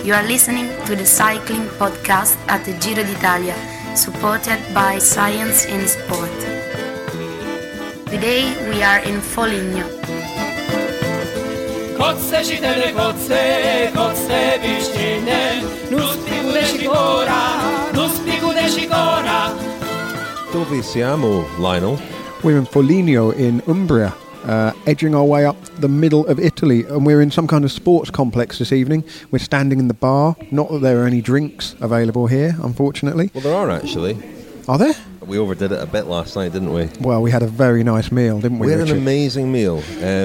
You are listening to the cycling podcast at the Giro d'Italia, supported by Science in Sport. Today we are in Foligno. Kotze šitene kotze piščine, nuspikude šikora. Dove siamo, Lionel? We're in Foligno in Umbria, edging our way up the middle of Italy, and we're in some kind of sports complex this evening. We're standing in the bar. Not that there are any drinks available here, unfortunately. Well, there are actually. Are there? We overdid it a bit last night, didn't we? Well, we had a very nice meal, didn't we, We had Richard? an amazing meal.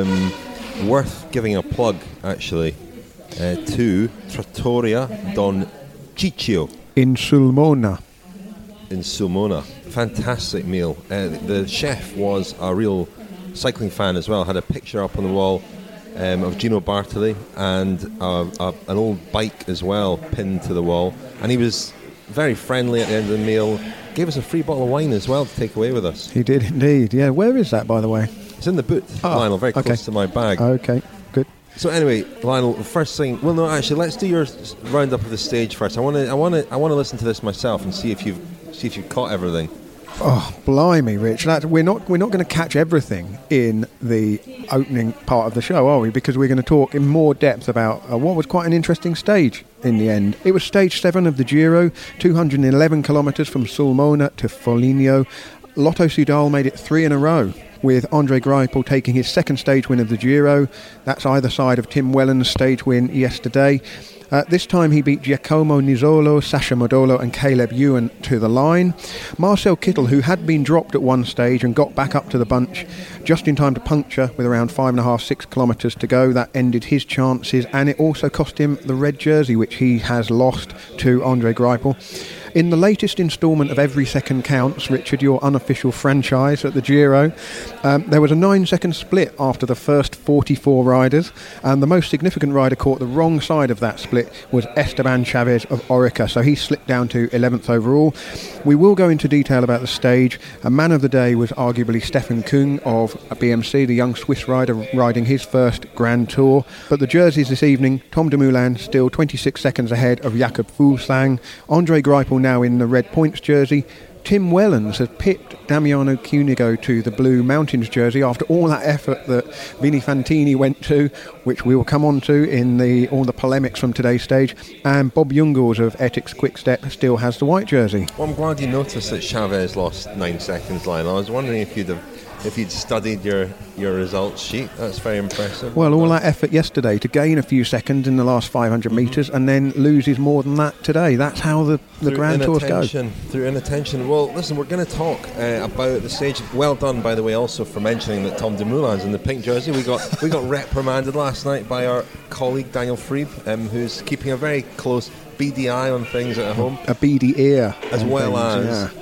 Worth giving a plug, actually, to Trattoria Don Ciccio In Sulmona. in Sulmona. Fantastic meal. The chef was a real cycling fan as well. Had a picture up on the wall of Gino Bartoli and an old bike as well pinned to the wall. And he was very friendly at the end of the meal. Gave us a free bottle of wine as well to take away with us. He did indeed, yeah. Where is that, by the way? It's in the boot, Lionel, very close to my bag. Okay, good. So anyway, Lionel, the first thing. Well, no, actually, let's do your roundup of the stage first. I want to listen to this myself and see if you've caught everything. Oh, blimey, Rich! We're not going to catch everything in the opening part of the show, are we? Because we're going to talk in more depth about what was quite an interesting stage in the end. It was stage 7 of the Giro, 211 kilometres from Sulmona to Foligno. Lotto Soudal made it 3 in a row, with Andre Greipel taking his second stage win of the Giro. That's either side of Tim Wellens' stage win yesterday. This time he beat Giacomo Nizzolo, Sasha Modolo and Caleb Ewan to the line. Marcel Kittel, who had been dropped at one stage and got back up to the bunch just in time to puncture with around 5.5-6 kilometres to go. That ended his chances, and it also cost him the red jersey, which he has lost to Andre Greipel. In the latest instalment of Every Second Counts, Richard, your unofficial franchise at the Giro, there was a 9-second split after the first 44 riders, and the most significant rider caught the wrong side of that split was Esteban Chavez of Orica, so he slipped down to 11th overall. We will go into detail about the stage. A man of the day was arguably Stefan Kung of BMC, the young Swiss rider riding his first Grand Tour. But the jerseys this evening, Tom Dumoulin still 26 seconds ahead of Jakob Fuglsang. Andre Greipel now in the red points jersey. Tim Wellens has pipped Damiano Cunego to the Blue Mountains jersey after all that effort that Vini Fantini went to, which we will come on to in all the polemics from today's stage. And Bob Jungels of Ethics Quickstep still has the white jersey. Well, I'm glad you noticed that Chavez lost 9 seconds, Lionel. I was wondering if you'd studied your results sheet. That's very impressive. Well, all that effort yesterday to gain a few seconds in the last 500 metres and then loses more than that today. That's how the Grand Tours go. Through inattention. Well, listen, we're going to talk about the stage. Well done, by the way, also for mentioning that Tom Dumoulin's in the pink jersey. We got reprimanded last night by our colleague Daniel Frieb, who's keeping a very close beady eye on things at home. A beady ear. As well things,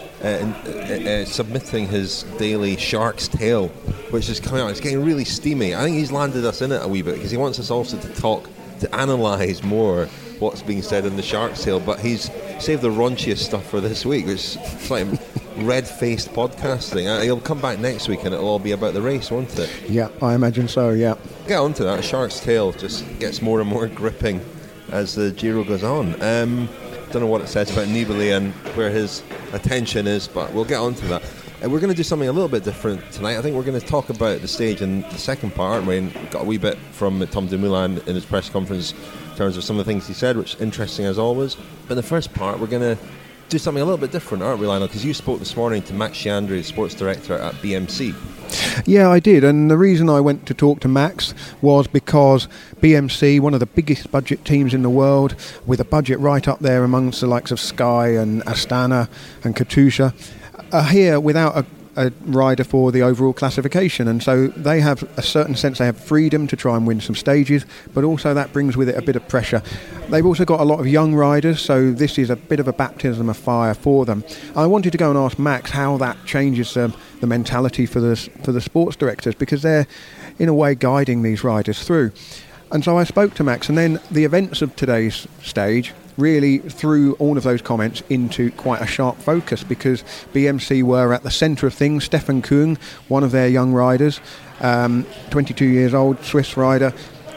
as submitting his daily Shark's Tale, which is coming out. It's getting really steamy. I think he's landed us in it a wee bit because he wants us also to analyse more what's being said in the Shark's Tale, but he's saved the raunchiest stuff for this week, which is like red-faced podcasting. He'll come back next week and it'll all be about the race, won't it? Yeah, I imagine so, yeah. Get on to that. Shark's Tale just gets more and more gripping as the Giro goes on. Don't know what it says about Nibali and where his attention is, but we'll get on to that. We're going to do something a little bit different tonight. I think we're going to talk about the stage in the second part, aren't we? And we got a wee bit from Tom Dumoulin in his press conference in terms of some of the things he said, which is interesting as always. But in the first part, we're going to do something a little bit different, aren't we, Lionel? Because you spoke this morning to Max Chiandri, sports director at BMC. Yeah, I did, and the reason I went to talk to Max was because BMC, one of the biggest budget teams in the world, with a budget right up there amongst the likes of Sky and Astana and Katusha, are here without a rider for the overall classification, and so they have a certain sense, they have freedom to try and win some stages, but also that brings with it a bit of pressure. They've also got a lot of young riders, so this is a bit of a baptism of fire for them. I wanted to go and ask Max how that changes the mentality for the sports directors, because they're in a way guiding these riders through. And so I spoke to Max, and then the events of today's stage really threw all of those comments into quite a sharp focus, because BMC were at the centre of things. Stefan Kung, one of their young riders, 22 years old, Swiss rider,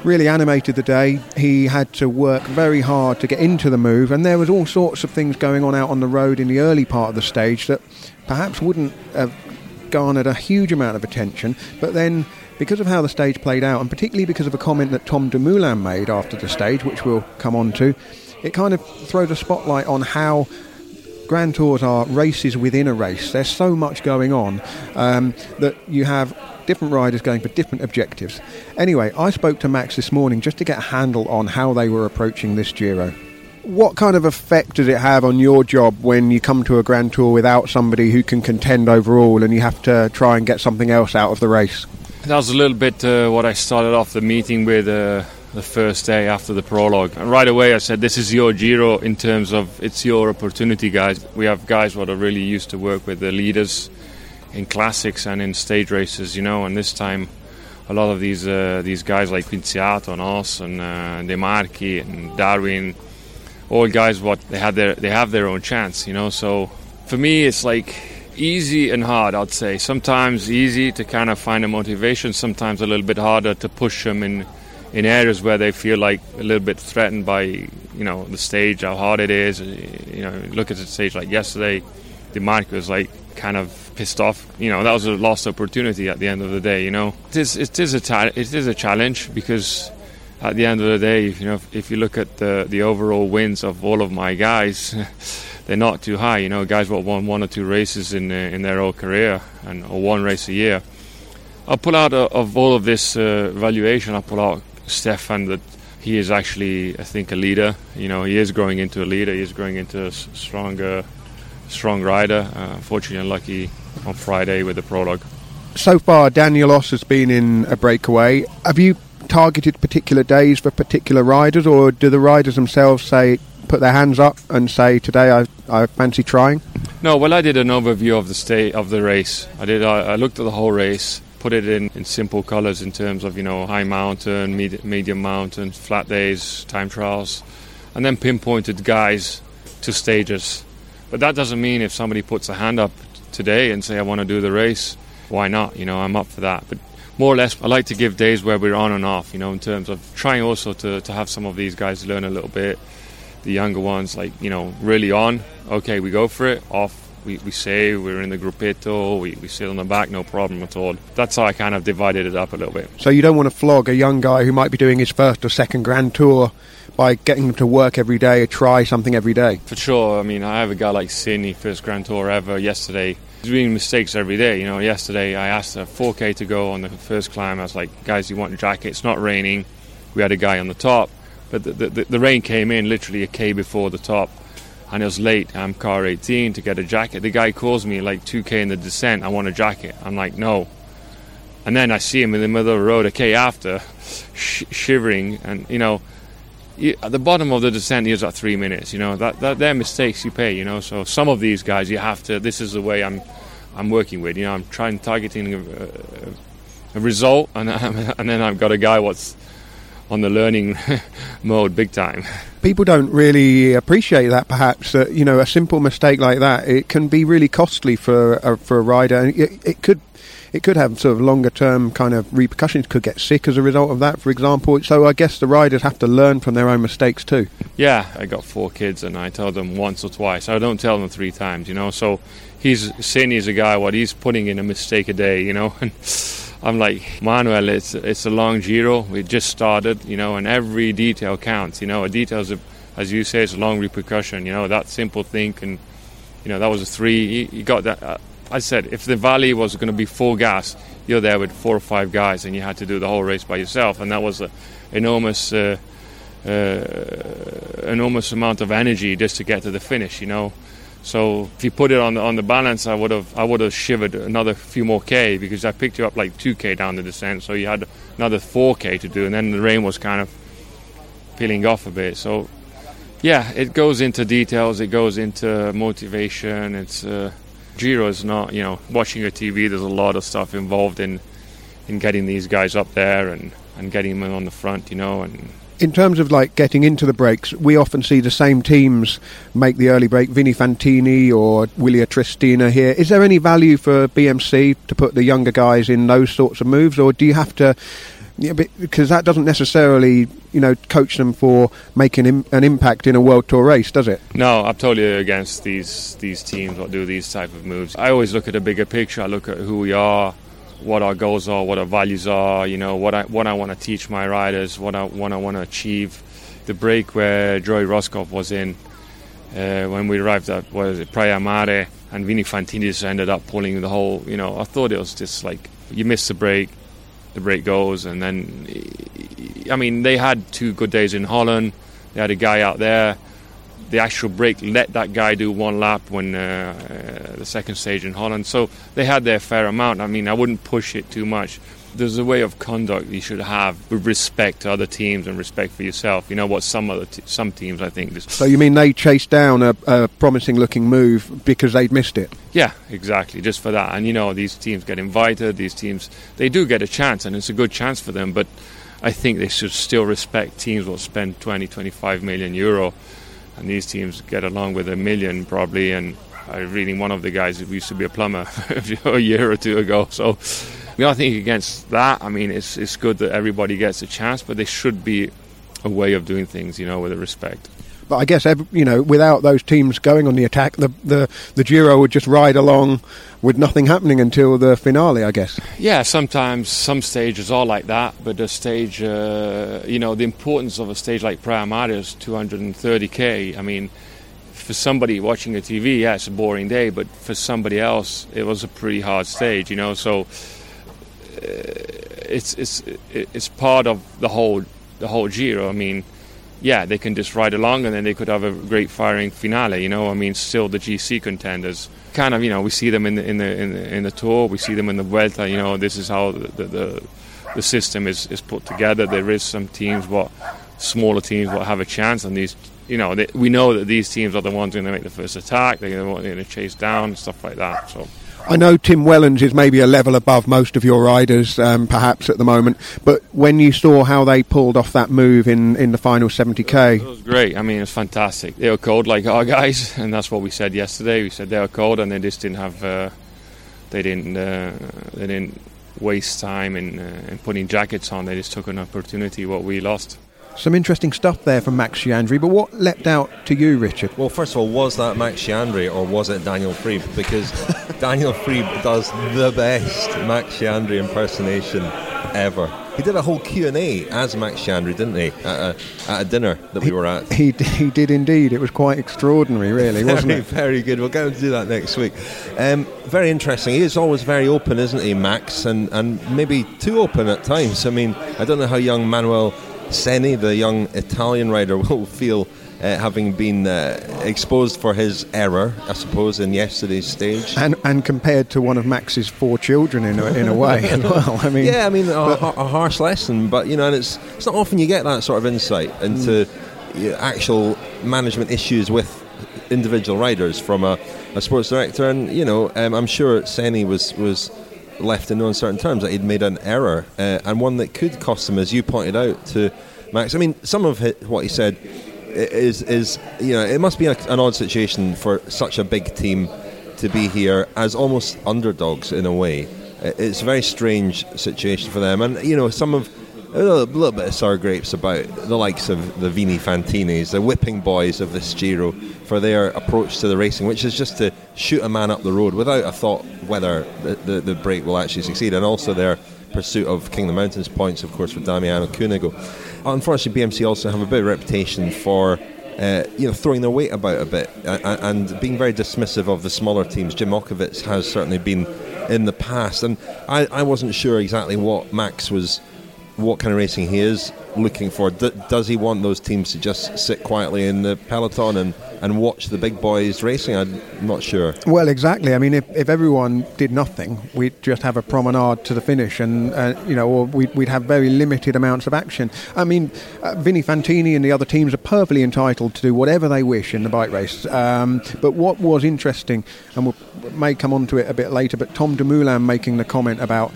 really animated the day. He had to work very hard to get into the move, and there was all sorts of things going on out on the road in the early part of the stage that perhaps wouldn't have garnered a huge amount of attention, but then because of how the stage played out, and particularly because of a comment that Tom Dumoulin made after the stage, which we'll come on to, it kind of throws a spotlight on how Grand Tours are races within a race. There's so much going on that you have different riders going for different objectives. Anyway, I spoke to Max this morning just to get a handle on how they were approaching this Giro. What kind of effect does it have on your job when you come to a Grand Tour without somebody who can contend overall and you have to try and get something else out of the race? That was a little bit what I started off the meeting with the first day after the prologue. And right away I said, this is your Giro in terms of it's your opportunity, guys. We have guys who are really used to work with the leaders in classics and in stage races, and this time a lot of these guys like Quinziato and Os and De Marchi and Darwin, all guys they have their own chance, so for me it's like easy and hard, I'd say. Sometimes easy to kind of find a motivation, sometimes a little bit harder to push them in areas where they feel like a little bit threatened by the stage, how hard it is. Look at the stage like yesterday, De Marchi was like kind of pissed off. That was a lost opportunity at the end of the day. It is a challenge, because at the end of the day, if you look at the overall wins of all of my guys, they're not too high. Guys will won 1 or 2 races in their whole career, or 1 race a year. I'll pull out of all of this evaluation, I'll pull out Stefan, that he is actually, I think, a leader. He is growing into a leader. He is growing into a strong rider. Unfortunately unlucky on Friday with the prologue. So far, Daniel Os has been in a breakaway. Have you targeted particular days for particular riders, or do the riders themselves put their hands up and say, today I fancy trying? No, well, I did an overview of the race. I looked at the whole race, put it in simple colours in terms of high mountain, medium mountain, flat days, time trials, and then pinpointed guys to stages. But that doesn't mean if somebody puts a hand up today and say I want to do the race, why not? I'm up for that. But more or less, I like to give days where we're on and off, in terms of trying also to have some of these guys learn a little bit. The younger ones, really on. Okay, we go for it. Off, we say we're in the gruppetto, we sit on the back, no problem at all. That's how I kind of divided it up a little bit. So you don't want to flog a young guy who might be doing his first or second Grand Tour by getting him to work every day, try something every day? For sure. I have a guy like Sini, first Grand Tour ever, yesterday. He's doing mistakes every day. Yesterday I asked a 4K to go on the first climb. I was like, guys, you want a jacket? It's not raining. We had a guy on the top, but the rain came in literally a K before the top, and it was late. I'm car 18 to get a jacket. The guy calls me like 2K in the descent, I want a jacket. I'm like, no. And then I see him in the middle of the road a K after, shivering, and at the bottom of the descent, he was at 3 minutes. That they're mistakes you pay. So some of these guys, you have to. This is the way I'm working with. I'm targeting a result, and then I've got a guy what's on the learning mode big time. People don't really appreciate that, perhaps. A simple mistake like that, it can be really costly for a rider. It could have sort of longer term kind of repercussions. Could get sick as a result of that, for example. So I guess the riders have to learn from their own mistakes too. Yeah, I got 4 kids and I tell them once or twice. I don't tell them 3 times, So Sini's a guy, he's putting in a mistake a day, and I'm like, Manuel, it's a long Giro. We just started, and every detail counts. A detail, as you say, is a long repercussion. That simple thing, and that was a 3. He got that. I said, if the valley was going to be full gas, you're there with 4 or 5 guys, and you had to do the whole race by yourself, and that was an enormous amount of energy just to get to the finish. So if you put it on the balance, I would have shivered another few more K, because I picked you up like 2K down the descent, so you had another 4K to do, and then the rain was kind of peeling off a bit. So yeah, it goes into details, it goes into motivation. It's Giro is not, watching a TV. There's a lot of stuff involved in getting these guys up there and getting them on the front, and. In terms of getting into the breaks, we often see the same teams make the early break, Vinny Fantini or Willia Tristina here. Is there any value for BMC to put the younger guys in those sorts of moves, or do you have to Yeah, because that doesn't necessarily, coach them for making an impact in a World Tour race, does it? No, I'm totally against these teams that do these type of moves. I always look at the bigger picture. I look at who we are, what our goals are, what our values are. what I want to teach my riders, what I want to achieve. The break where Joey Rosskopf was in when we arrived at Praia Mare, and Vini Fantini just ended up pulling the whole. I thought it was just like you miss the break goes, and then they had 2 good days in Holland. They had a guy out there. The actual break let that guy do 1 lap when the second stage in Holland. So they had their fair amount. I wouldn't push it too much. There's a way of conduct you should have with respect to other teams and respect for yourself. What some teams, I think. So you mean they chased down a promising-looking move because they'd missed it? Yeah, exactly, just for that. And, these teams get invited. These teams, they do get a chance, and it's a good chance for them. But I think they should still respect teams that spend 20, 25 million euro. And these teams get along with $1 million probably. And I'm reading one of the guys who used to be a plumber a year or 2 ago. So I think against that, it's good that everybody gets a chance, but there should be a way of doing things, with respect. But I guess, without those teams going on the attack, the Giro would just ride along with nothing happening until the finale, I guess. Yeah, sometimes some stages are like that, but the stage, the importance of a stage like Praia Mare is 230k. For somebody watching the TV, yeah, it's a boring day, but for somebody else, it was a pretty hard stage, so it's part of the whole Giro. Yeah, they can just ride along, and then they could have a great firing finale. Still the GC contenders. Kind of, we see them in the Tour. We see them in the Vuelta. This is how the system is put together. There is some teams, smaller teams, will have a chance, and these. We know that these teams are the ones going to make the first attack. They're going to chase down and stuff like that. So. I know Tim Wellens is maybe a level above most of your riders, perhaps at the moment. But when you saw how they pulled off that move in the final 70k, it was great. It was fantastic. They were cold like our guys, and that's what we said yesterday. We said they were cold, and they just didn't have. They didn't waste time in putting jackets on. They just took an opportunity what we lost. Some interesting stuff there from Max Schiandri, but what leapt out to you, Richard? Well, first of all, was that Max Schiandri or was it Daniel Friebe? Because Daniel Friebe does the best Max Schiandri impersonation ever. He did a whole Q&A as Max Schiandri, didn't he, at a dinner that we were at? He did indeed. It was quite extraordinary, really, wasn't it? Very good. We'll get him to do that next week. Very interesting. He is always very open, isn't he, Max? And maybe too open at times. I don't know how young Manuel Seni, the young Italian rider, will feel having been exposed for his error, I suppose, in yesterday's stage. And compared to one of Max's 4 children in a way as well. A harsh lesson, but and it's not often you get that sort of insight into actual management issues with individual riders from a sports director. And I'm sure Seni was left in no uncertain terms that he'd made an error, and one that could cost him, as you pointed out to Max. Some of what he said is it must be an odd situation for such a big team to be here as almost underdogs in a way. It's a very strange situation for them, and some of a little bit of sour grapes about the likes of the Vini Fantinis, the whipping boys of this Giro, for their approach to the racing, which is just to shoot a man up the road without a thought whether the break will actually succeed, and also their pursuit of King of the Mountains points, of course, with Damiano Cunego. Unfortunately, BMC also have a bit of a reputation for throwing their weight about a bit and being very dismissive of the smaller teams. Jim Okovitz has certainly been in the past, and I wasn't sure exactly what kind of racing he is looking for. Does he want those teams to just sit quietly in the peloton and watch the big boys racing? I'm not sure. Well, exactly. If everyone did nothing, we'd just have a promenade to the finish, and or we'd have very limited amounts of action. Vini Fantini and the other teams are perfectly entitled to do whatever they wish in the bike race. But what was interesting, and we may come on to it a bit later, but Tom Dumoulin making the comment about,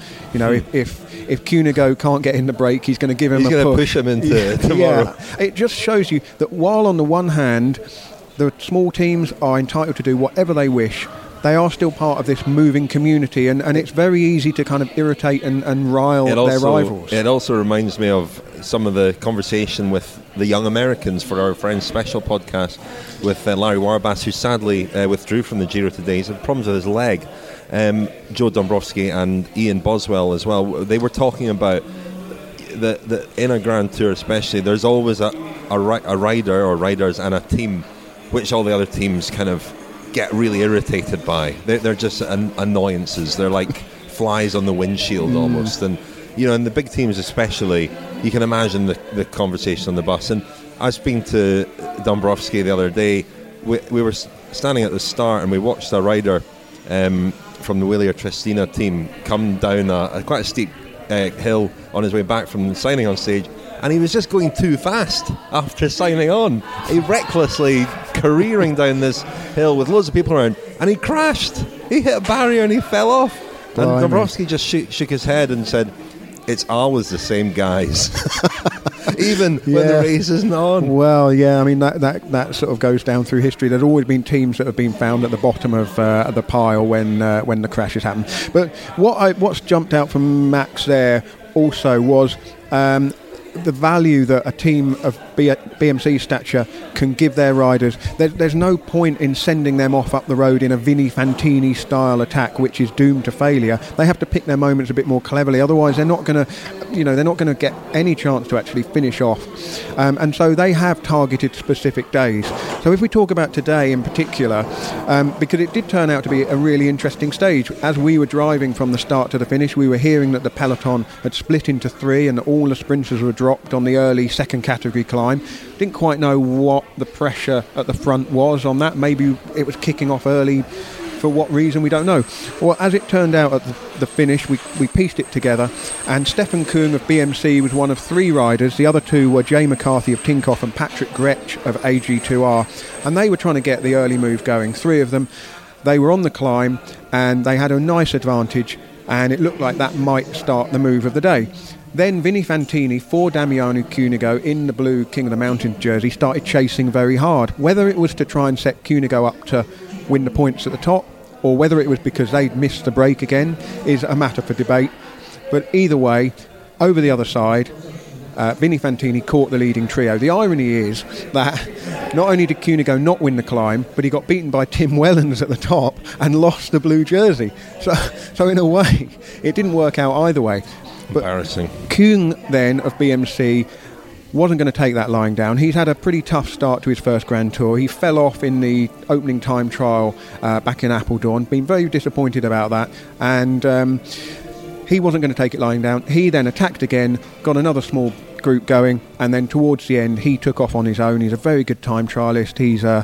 if Cunego can't get in the break, he's going to give him a push him into tomorrow. Yeah. It just shows you that while on the one hand the small teams are entitled to do whatever they wish, they are still part of this moving community, and it's very easy to kind of irritate and rile their rivals. It also reminds me of some of the conversation with the Young Americans for our Friends Special podcast with Larry Warbass, who sadly withdrew from the Giro today. He's had problems with his leg. Joe Dombrowski and Ian Boswell as well. They were talking about the in a Grand Tour especially, there's always a rider or riders and a team which all the other teams kind of get really irritated by. They're just annoyances. They're like flies on the windshield almost. And in the big teams especially, you can imagine the conversation on the bus. And I was speaking to Dombrowski the other day. We were standing at the start and we watched a rider from the Wilier Tristina team come down quite a steep hill on his way back from signing on stage, and he was just going too fast after signing on. He recklessly careering down this hill with loads of people around, and he crashed. He hit a barrier and he fell off. And Dombrowski just shook his head and said, "It's always the same guys." Even when the race isn't on. Well, yeah, I mean that sort of goes down through history. There's always been teams that have been found at the bottom of the pile when the crashes happen. But what's jumped out from Max there also was the value that a team of BMC stature can give their riders. There's no point in sending them off up the road in a Vinnie Fantini style attack, which is doomed to failure. They have to pick their moments a bit more cleverly, otherwise they're not going to get any chance to actually finish off. And so they have targeted specific days. So if we talk about today in particular, because it did turn out to be a really interesting stage. As we were driving from the start to the finish, we were hearing that the peloton had split into three and that all the sprinters were dropped on the early second category climb. Didn't quite know what the pressure at the front was on that. Maybe it was kicking off early. For what reason, we don't know. Well, as it turned out at the finish, we pieced it together, and Stefan Küng of BMC was one of three riders. The other two were Jay McCarthy of Tinkoff and Patrick Gretsch of AG2R, and they were trying to get the early move going. Three of them, they were on the climb, and they had a nice advantage, and it looked like that might start the move of the day. Then Vinnie Fantini for Damiano Cunego in the blue King of the Mountains jersey started chasing very hard. Whether it was to try and set Cunego up to win the points at the top, or whether it was because they'd missed the break again, is a matter for debate. But either way, over the other side, Vinnie Fantini caught the leading trio. The irony is that not only did Cunego not win the climb, but he got beaten by Tim Wellens at the top and lost the blue jersey. So in a way, it didn't work out either way. But embarrassing. Küng then of BMC wasn't going to take that lying down. He's had a pretty tough start to his first Grand Tour. He fell off in the opening time trial back in Apeldoorn. Been very disappointed about that, and he wasn't going to take it lying down. He then attacked again, got another small group going, and then towards the end he took off on his own. He's a very good time trialist. He's a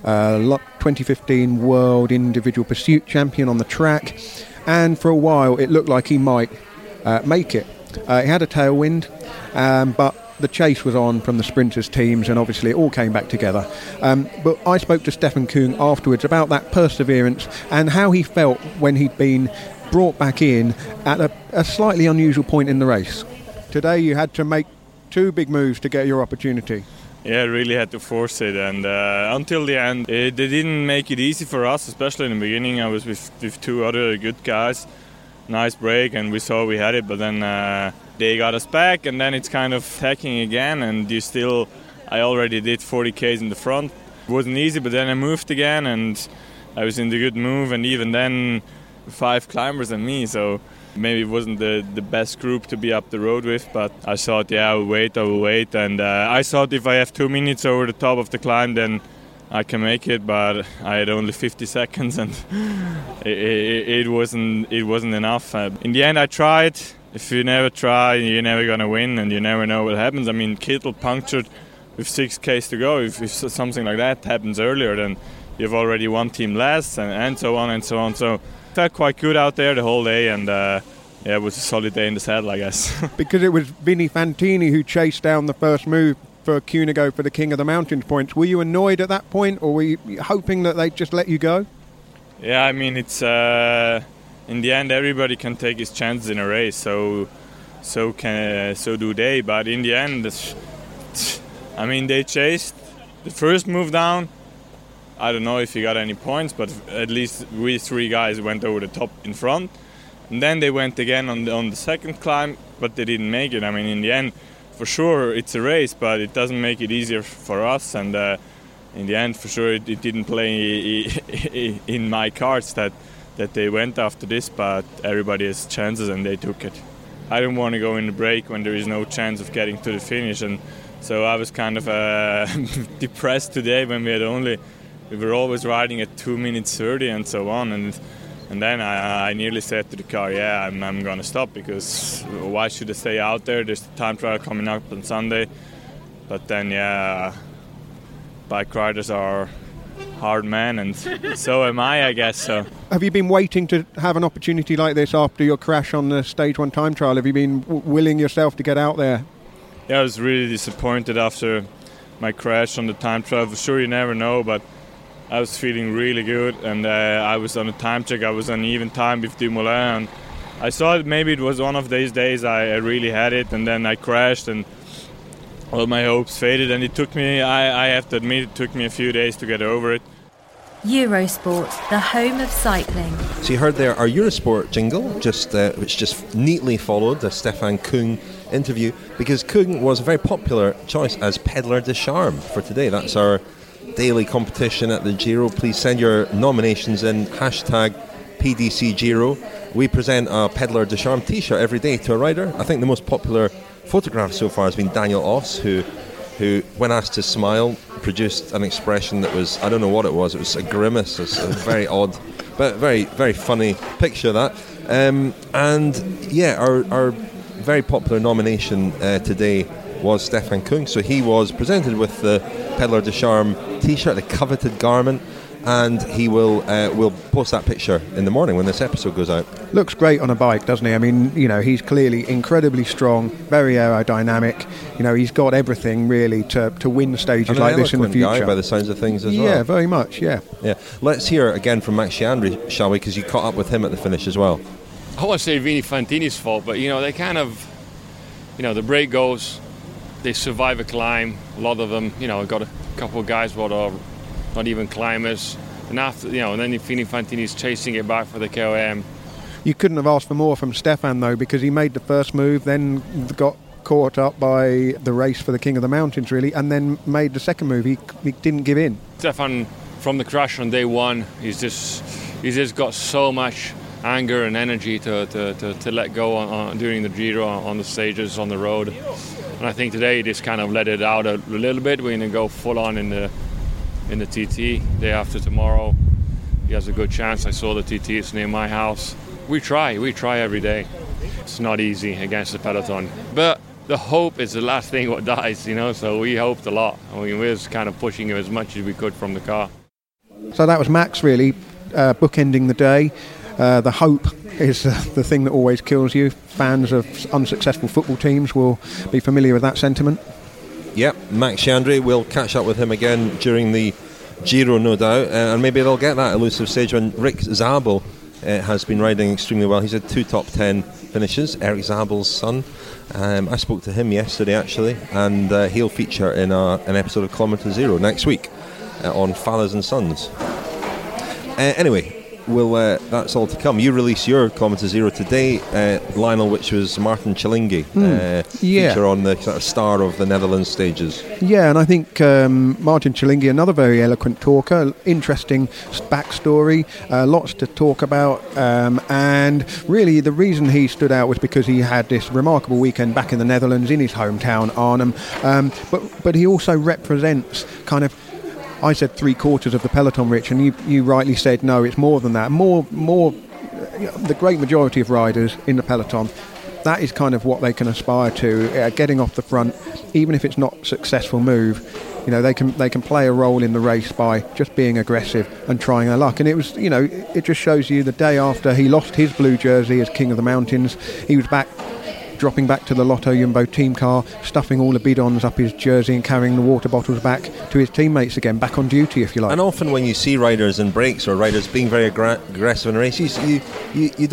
2015 World Individual Pursuit Champion on the track, and for a while it looked like he might make it. He had a tailwind, but the chase was on from the sprinters teams, and obviously it all came back together. But I spoke to Stefan Küng afterwards about that perseverance and how he felt when he'd been brought back in at a slightly unusual point in the race. Today you had to make two big moves to get your opportunity. Yeah, really had to force it, and until the end they didn't make it easy for us, especially in the beginning. I was with two other good guys. Nice break, and we saw we had it, but then they got us back, and then it's kind of attacking again, and I already did 40 Ks in the front. It wasn't easy, but then I moved again, and I was in the good move, and even then 5 climbers and me, so maybe it wasn't the best group to be up the road with, but I thought, I will wait, and I thought if I have 2 minutes over the top of the climb, then I can make it, but I had only 50 seconds, and it wasn't enough. In the end, I tried. If you never try, you're never gonna win, and you never know what happens. I mean, Kittel punctured with 6 Ks to go. If something like that happens earlier, then you've already one team less, and so on and so on. So felt quite good out there the whole day, and it was a solid day in the saddle, I guess. Because it was Vinnie Fantini who chased down the first move for Cunego for the King of the Mountains points. Were you annoyed at that point, or were you hoping that they'd just let you go? Yeah, I mean, it's in the end everybody can take his chances in a race, so do they. But in the end, I mean, they chased the first move down, I don't know if he got any points, but at least we 3 guys went over the top in front. And then they went again on the second climb, but they didn't make it. I mean, in the end, for sure, it's a race, but it doesn't make it easier for us. And in the end, for sure, it didn't play in my cards that they went after this, but everybody has chances and they took it. I don't want to go in the break when there is no chance of getting to the finish, and so I was kind of depressed today when we were always riding at 2 minutes 30 and so on, and then I nearly said to the car, I'm going to stop, because why should I stay out there? There's the time trial coming up on Sunday, but then bike riders are hard men, and so am I guess. So have you been waiting to have an opportunity like this after your crash on the Stage 1 time trial? Have you been willing yourself to get out there? Yeah, I was really disappointed after my crash on the time trial. For sure, you never know, but I was feeling really good, and I was on a time check. I was on even time with Dumoulin, and I thought maybe it was one of these days I really had it, and then I crashed, and all my hopes faded, and it took me, I have to admit, it took me a few days to get over it. Eurosport, the home of cycling. So you heard there our Eurosport jingle, which just neatly followed the Stefan Kung interview, because Kung was a very popular choice as Pedlar de Charme for today. That's our daily competition at the Giro. Please send your nominations in, #PDC Giro. We present a Pedlar de Charme t-shirt every day to a rider. I think the most popular photograph so far has been Daniel Oss, who when asked to smile, produced an expression that was, I don't know what it was a grimace. It's a very odd, but very, very funny picture, that. Our very popular nomination today was Stefan Kung, so he was presented with the Pedlar de Charme t-shirt, the coveted garment, and he will post that picture in the morning when this episode goes out. Looks great on a bike, doesn't he? I mean, he's clearly incredibly strong, very aerodynamic. He's got everything really to win stages like this in the future. Guy by the sounds of things as well. Yeah, very much, yeah. Let's hear again from Max Chiandri, shall we, because you caught up with him at the finish as well. I won't say Vini Fantini's fault, but they kind of, the break goes, they survive a climb. A lot of them, got a couple of guys what are not even climbers, and after and then Vini Fantini's chasing it back for the KOM. You couldn't have asked for more from Stefan though, because he made the first move, then got caught up by the race for the King of the Mountains really, and then made the second move. He didn't give in. Stefan, from the crash on day one, he's just got so much anger and energy to let go on during the Giro, on the stages, on the road. And I think today he just kind of let it out a little bit. We're going to go full on in the TT. Day after tomorrow, he has a good chance. I saw the TT, it's near my house. We try every day. It's not easy against the peloton, but the hope is the last thing what dies, so we hoped a lot. We were just kind of pushing him as much as we could from the car. So that was Max really bookending the day. The hope is the thing that always kills you. Fans of unsuccessful football teams will be familiar with that sentiment. Yep, Max Chiandri, we'll catch up with him again during the Giro, no doubt, and maybe they'll get that elusive stage when Rick Zabel has been riding extremely well. He's had 2 top 10 finishes, Eric Zabel's son. I spoke to him yesterday actually, and he'll feature in an episode of Kilometre Zero next week on Fallas and Sons. Anyway, that's all to come. You release your Kilometre Zero today, Lionel, which was Martin Chillingi, feature on the sort of star of the Netherlands stages. Yeah, and I think Martin Chillingi, another very eloquent talker, interesting backstory, lots to talk about, and really the reason he stood out was because he had this remarkable weekend back in the Netherlands in his hometown, Arnhem, but he also represents kind of, I said 3/4 of the peloton, Rich, and you rightly said no, it's more than that. More. The great majority of riders in the peloton, that is kind of what they can aspire to. Getting off the front, even if it's not a successful move, they can play a role in the race by just being aggressive and trying their luck. And it was, it just shows you the day after he lost his blue jersey as King of the Mountains, he was back, dropping back to the Lotto Jumbo team car, stuffing all the bidons up his jersey and carrying the water bottles back to his teammates again, back on duty, if you like. And often when you see riders in breaks or riders being very aggressive in races, you don't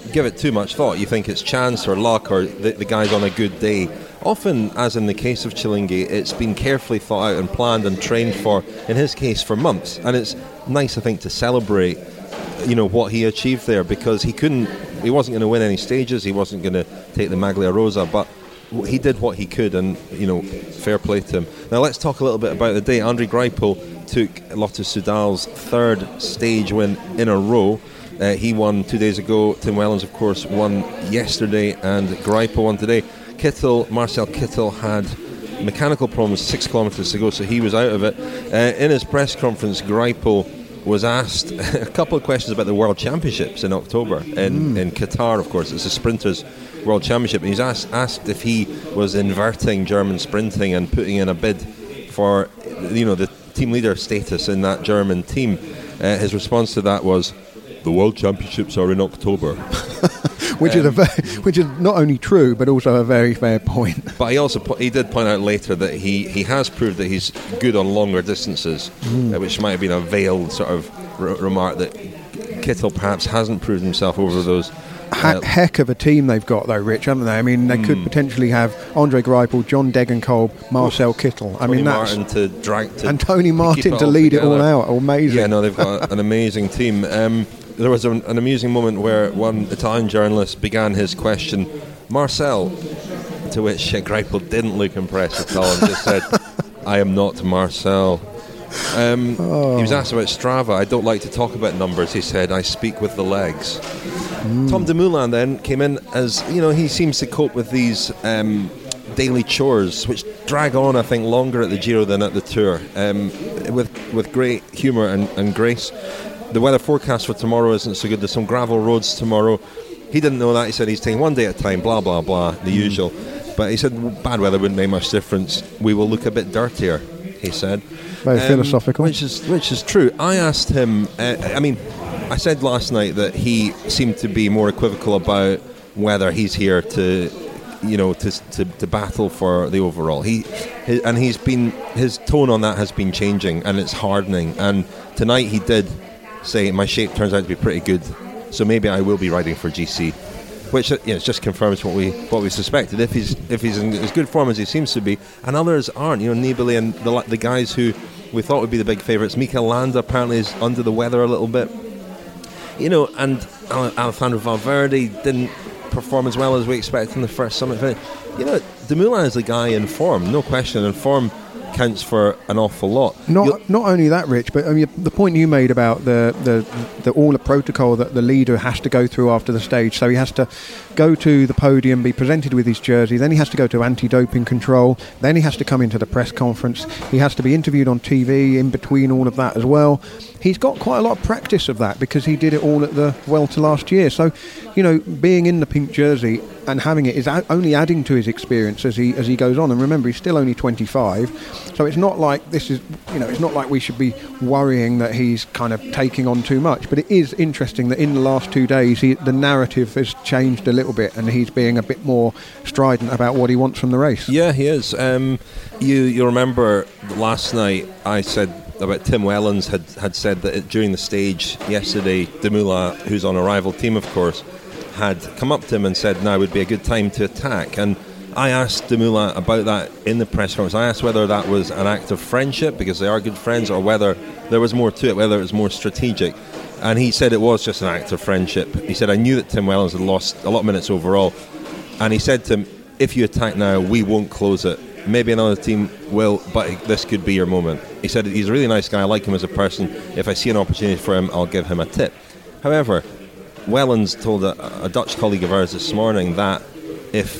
give it too much thought. You think it's chance or luck or the guy's on a good day. Often, as in the case of Chillinge, it's been carefully thought out and planned and trained for, in his case, for months. And it's nice, I think, to celebrate, what he achieved there, because he wasn't going to win any stages, he wasn't going to take the Maglia Rosa, but he did what he could, and, fair play to him. Now, let's talk a little bit about the day. André Greipel took Lotus Soudal's third stage win in a row. He won 2 days ago. Tim Wellens, of course, won yesterday, and Greipel won today. Marcel Kittel had mechanical problems 6 kilometres to go, so he was out of it. In his press conference, Greipel was asked a couple of questions about the World Championships in October in Qatar, of course. It's a sprinters' World Championship, and he's asked if he was inverting German sprinting and putting in a bid for the team leader status in that German team. His response to that was, "The World Championships are in October." which is not only true but also a very fair point. But he did point out later that he has proved that he's good on longer distances, which might have been a veiled sort of remark that Kittel perhaps hasn't proved himself over those. Heck of a team they've got, though, Rich, haven't they? I mean, they could potentially have André Greipel, John Degenkolb, Marcel Kittel. Tony Martin to and Tony Martin to lead it all out. Amazing. Yeah, no, they've got an amazing team. There was an amusing moment where one Italian journalist began his question, "Marcel," to which Greipel didn't look impressed at all and just said, "I am not Marcel." He was asked about Strava. "I don't like to talk about numbers," he said. "I speak with the legs." Tom Dumoulin then came in as, he seems to cope with these daily chores, which drag on, I think, longer at the Giro than at the Tour, with great humour and grace. The weather forecast for tomorrow isn't so good. There's some gravel roads tomorrow. He didn't know that. He said he's taking one day at a time, blah, blah, blah, the usual. But he said bad weather wouldn't make much difference. We will look a bit dirtier, he said. Very philosophical. Which is true. I asked him, I said last night that he seemed to be more equivocal about whether he's here to battle for the overall. His tone on that has been changing, and it's hardening. And tonight he did say, "My shape turns out to be pretty good, so maybe I will be riding for GC," which just confirms what we suspected. If he's in as good form as he seems to be, and others aren't. Nibali and the guys who we thought would be the big favourites. Mikel Landa apparently is under the weather a little bit. And Alejandro Valverde didn't perform as well as we expected in the first summit finish. Dumoulin is the guy in form, no question, and form counts for an awful lot. Not only that, Rich, but the point you made about the all the protocol that the leader has to go through after the stage. So he has to go to the podium, be presented with his jersey, then he has to go to anti-doping control, then he has to come into the press conference, he has to be interviewed on TV in between all of that as well. He's got quite a lot of practice of that because he did it all at the Vuelta last year. So, being in the pink jersey and having it is only adding to his experience as he goes on. And remember, he's still only 25, so it's not like it's not like we should be worrying that he's kind of taking on too much. But it is interesting that in the last 2 days, the narrative has changed a little bit, and he's being a bit more strident about what he wants from the race. Yeah, he is. You remember last night I said about Tim Wellens had said that during the stage yesterday, Dumoulin, who's on a rival team, of course, had come up to him and said now would be a good time to attack. And I asked Dumoulin about that in the press conference. I asked whether that was an act of friendship, because they are good friends, or whether there was more to it, whether it was more strategic. And he said it was just an act of friendship. He said, "I knew that Tim Wellens had lost a lot of minutes overall." And he said to him, "If you attack now, we won't close it. Maybe another team will, but this could be your moment." He said he's a really nice guy. I like him as a person. If I see an opportunity for him, I'll give him a tip. However, Wellens told a Dutch colleague of ours this morning that if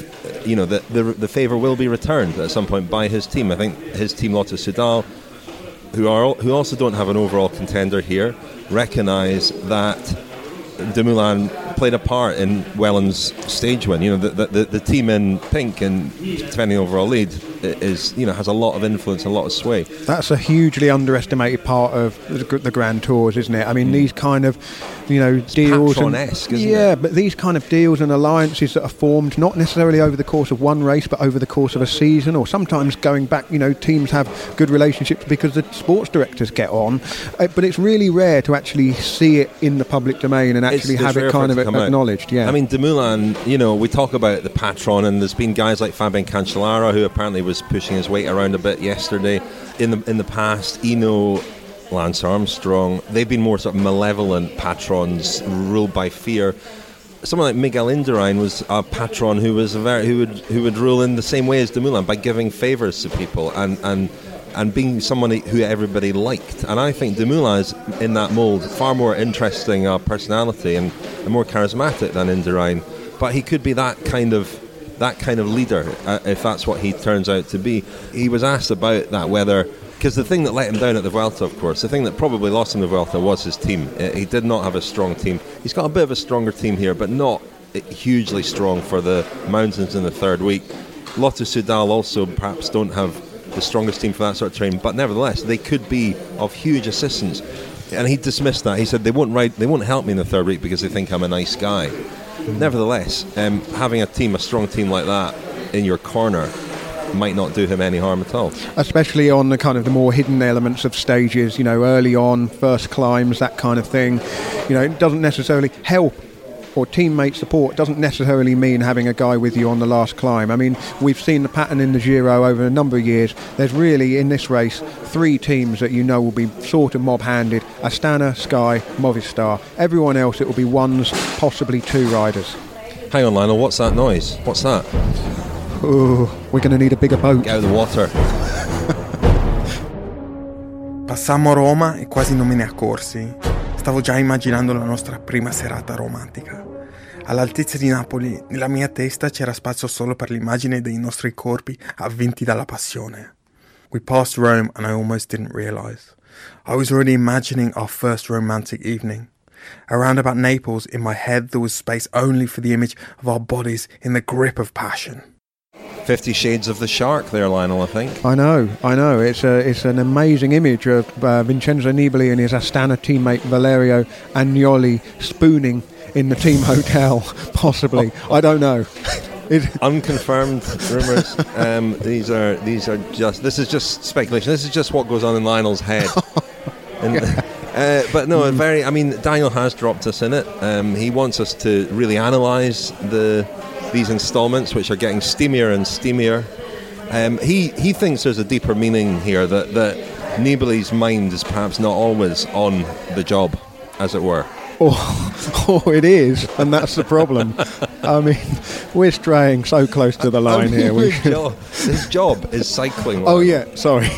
the favour will be returned at some point by his team. I think his team, Lotus Soudal, who also don't have an overall contender here, recognise that Dumoulin played a part in Wellens' stage win. The team in pink and defending overall lead is has a lot of influence, a lot of sway. That's a hugely underestimated part of the Grand Tours, isn't it? I mean, these kind of deals, Patron-esque, isn't it? But these kind of deals and alliances that are formed not necessarily over the course of one race, but over the course of a season, or sometimes going back. Teams have good relationships because the sports directors get on, but it's really rare to actually see it in the public domain and actually have it kind of come out. Acknowledged, yeah. I mean, Dumoulin, we talk about the patron, and there's been guys like Fabian Cancellara, who apparently was pushing his weight around a bit yesterday. In the past, Eno, Lance Armstrong, they've been more sort of malevolent patrons, ruled by fear. Someone like Miguel Indurain was a patron who would rule in the same way as Dumoulin, by giving favours to people and being someone who everybody liked. And I think Dumoulin is, in that mould, far more interesting personality and more charismatic than Indurain. But he could be that kind of leader if that's what he turns out to be. He was asked about that, whether... Because the thing that let him down at the Vuelta, of course, the thing that probably lost him the Vuelta was his team. He did not have a strong team. He's got a bit of a stronger team here, but not hugely strong for the mountains in the third week. Lotto Soudal also perhaps don't have the strongest team for that sort of terrain, but nevertheless, they could be of huge assistance. And he dismissed that. He said they won't help me in the third week because they think I'm a nice guy. Nevertheless, having a strong team like that in your corner might not do him any harm at all. Especially on the kind of the more hidden elements of stages, early on, first climbs, that kind of thing. It doesn't necessarily help, or teammate support doesn't necessarily mean having a guy with you on the last climb. I mean, we've seen the pattern in the Giro over a number of years. There's really, in this race, 3 teams that will be sort of mob-handed: Astana, Sky, Movistar. Everyone else, it will be 1s, possibly 2 riders. Hang on, Lionel, what's that noise? What's that? Oh, we're going to need a bigger boat. Get out of the water. Passammo a Roma e quasi non me ne accorsi. Stavo già immaginando la nostra prima serata romantica. All'altezza di Napoli, nella mia testa c'era spazio solo per l'immagine dei nostri corpi avvinti dalla passione. We passed Rome and I almost didn't realize. I was already imagining our first romantic evening. Around about Naples, in my head, there was space only for the image of our bodies in the grip of passion. 50 Shades of the Shark there, Lionel, I think. I know. It's an amazing image of Vincenzo Nibali and his Astana teammate Valerio Agnoli spooning in the team hotel, possibly. I don't know. Unconfirmed rumours. This is just speculation. This is just what goes on in Lionel's head. But no, Daniel has dropped us in it. He wants us to really analyse these instalments, which are getting steamier and steamier. He thinks there's a deeper meaning here, that Nibali's mind is perhaps not always on the job, as it were. Oh, it is, and that's the problem. I mean, we're straying so close to the line here. His job is cycling. Oh yeah, sorry.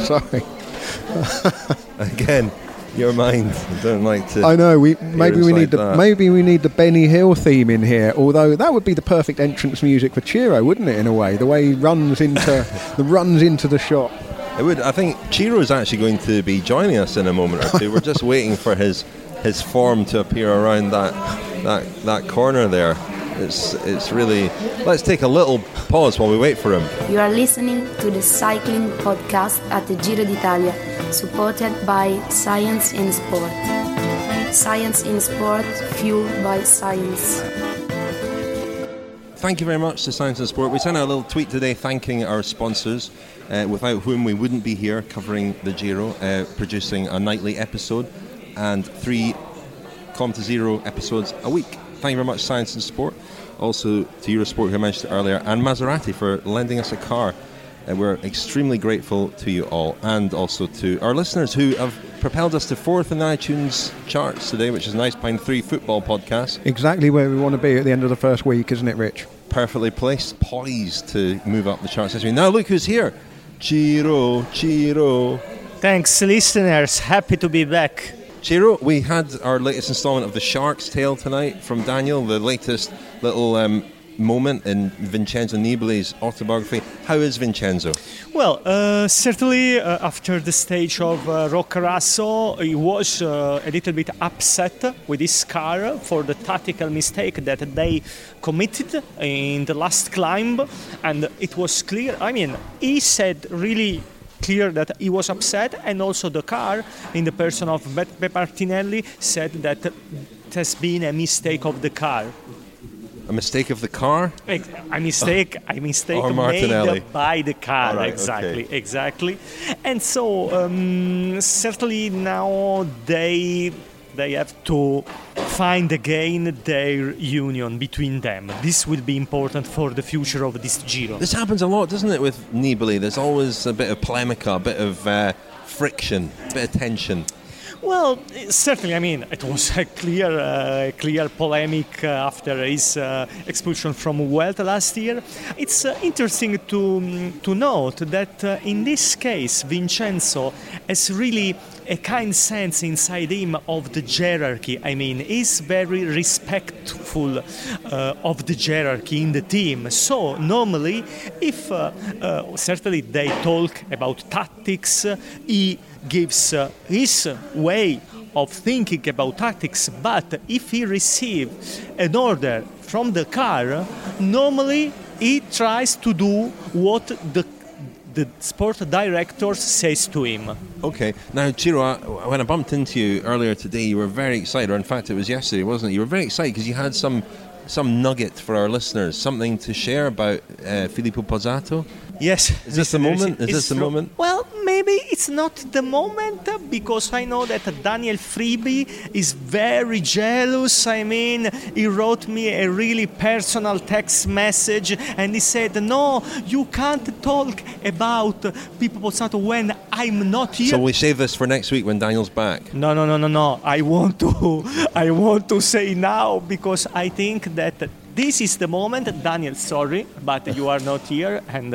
Again, your mind. I don't like to. I know. Maybe we need the Benny Hill theme in here. Although that would be the perfect entrance music for Ciro, wouldn't it? In a way, the way he runs into the shot. It would. I think Ciro is actually going to be joining us in a moment or two. We're just waiting for his form to appear around that corner there. It's really. Let's take a little pause while we wait for him. You are listening to the cycling podcast at the Giro d'Italia, supported by Science in Sport. Science in Sport, fueled by science. Thank you very much to Science in Sport. We sent out a little tweet today thanking our sponsors, without whom we wouldn't be here covering the Giro, producing a nightly episode and 3 Comte Zero episodes a week. Thank you very much, Science in Sport. Also to Eurosport, who I mentioned earlier, and Maserati for lending us a car. We're extremely grateful to you all, and also to our listeners who have propelled us to 4th in the iTunes charts today, which is a nice Pine 3 football podcast. Exactly where we want to be at the end of the first week, isn't it, Rich? Perfectly placed, poised to move up the charts this week. Now look who's here. Ciro. Thanks, listeners. Happy to be back. Ciro, we had our latest instalment of The Shark's Tale tonight from Daniel, the latest little moment in Vincenzo Nibali's autobiography. How is Vincenzo? Well, certainly after the stage of Roccaraso, he was a little bit upset with his car for the tactical mistake that they committed in the last climb, and it was clear. I mean, he said really clear that he was upset, and also the car, in the person of Beppe Martinelli, said that it has been a mistake of the car. A mistake of the car? A mistake or Martinelli. Made by the car, right, exactly. And so certainly now they have to find again their union between them. This will be important for the future of this Giro. This happens a lot, doesn't it, with Nibali? There's always a bit of polemica, a bit of friction, a bit of tension. Well, certainly, I mean, it was a clear polemic after his expulsion from Vuelta last year. It's interesting to note that in this case, Vincenzo has really a kind sense inside him of the hierarchy. I mean, he's very respectful of the hierarchy in the team. So normally, if certainly they talk about tactics, he gives his way of thinking about tactics, but if he receives an order from the car, normally he tries to do what the sport director says to him. Okay. Now, Ciro, when I bumped into you earlier today, you were very excited, or in fact it was yesterday, wasn't it? You were very excited because you had some nugget for our listeners, something to share about Filippo Pozzato. Yes. Is this the moment? Is this the moment? Well, maybe it's not the moment because I know that Daniel Fribi is very jealous. I mean, he wrote me a really personal text message and he said, no, you can't talk about Filippo Pozzato when I'm not here. So we save this for next week when Daniel's back. No. I want to say now because I think that this is the moment. Daniel, sorry, but you are not here, and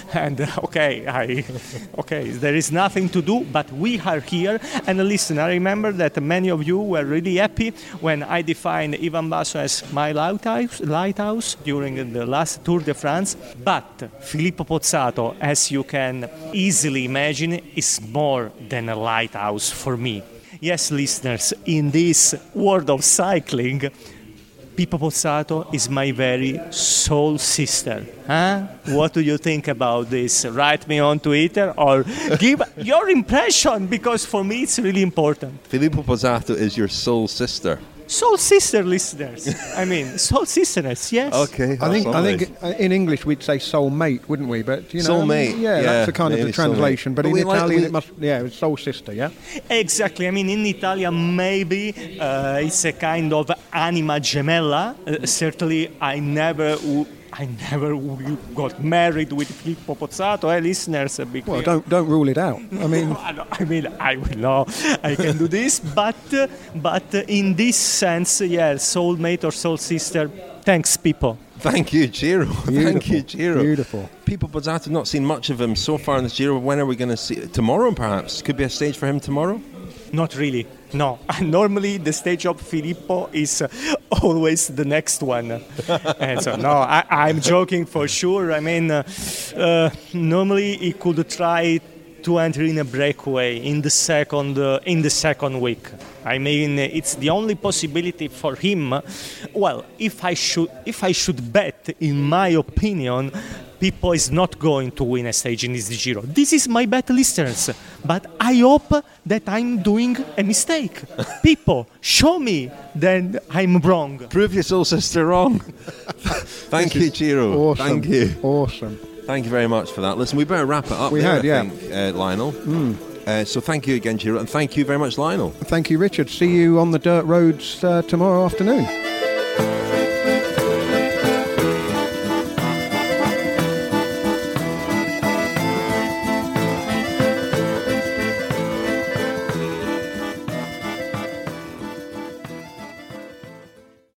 okay, there is nothing to do, but we are here. And listen, I remember that many of you were really happy when I defined Ivan Basso as my lighthouse during the last Tour de France. But Filippo Pozzato, as you can easily imagine, is more than a lighthouse for me. Yes, listeners, in this world of cycling, Filippo Pozzato is my very soul sister. Huh? What do you think about this? Write me on Twitter or give your impression because for me it's really important. Filippo Pozzato is your soul sister. Soul sister, listeners. I mean, soul sisters, yes. Okay. I think in English we'd say soul mate, wouldn't we? But you know, soulmate. Yeah, that's the kind of the translation. But in Italian, it must. Yeah, it's soul sister. Yeah. Exactly. I mean, in Italian, maybe it's a kind of anima gemella. Certainly, I never got married with Filippo Pozzato, listeners. Well, don't rule it out. I mean, I will know I can do this, but in this sense, yeah, soulmate or soul sister. Thanks, Pippo. Thank you, Giro. Thank you, Giro. Beautiful. Filippo Pozzato, not seen much of him so far in this Giro. When are we going to see it? Tomorrow, perhaps? Could be a stage for him tomorrow? Not really. No. Normally, the stage of Filippo is always the next one. And so, no, I'm joking for sure. I mean, normally he could try to enter in a breakaway in the second week. I mean, it's the only possibility for him. Well, if I should bet, in my opinion, Pippo is not going to win a stage in this Giro. This is my bet, listeners. But I hope that I'm doing a mistake. Pippo, show me that I'm wrong. Prove your soul sister wrong. Thank you, Giro. Awesome. Thank you. Awesome. Thank you very much for that. Listen, we better wrap it up. I think, Lionel. So thank you again, Giro, and thank you very much, Lionel. Thank you, Richard. See you on the dirt roads tomorrow afternoon.